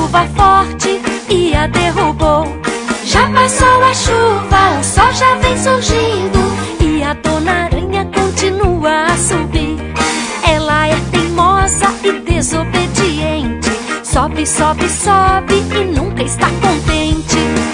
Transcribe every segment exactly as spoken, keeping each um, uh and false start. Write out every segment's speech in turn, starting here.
chuva forte e a derrubou. Já passou a chuva, o sol já vem surgindo e a Dona Aranha continua a subir. Ela é teimosa e desobediente, sobe, sobe, sobe e nunca está contente.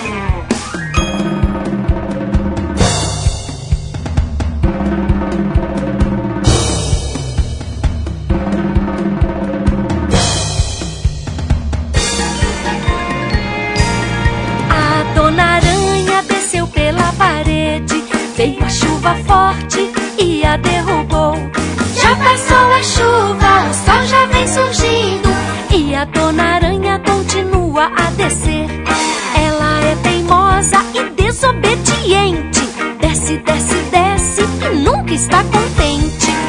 A Dona Aranha desceu pela parede, veio a chuva forte e a derrubou. Já passou a chuva, o sol já vem surgindo e a Dona Aranha continua a descer. Ela é teimosa e desobediente, desce, desce, desce e nunca está contente.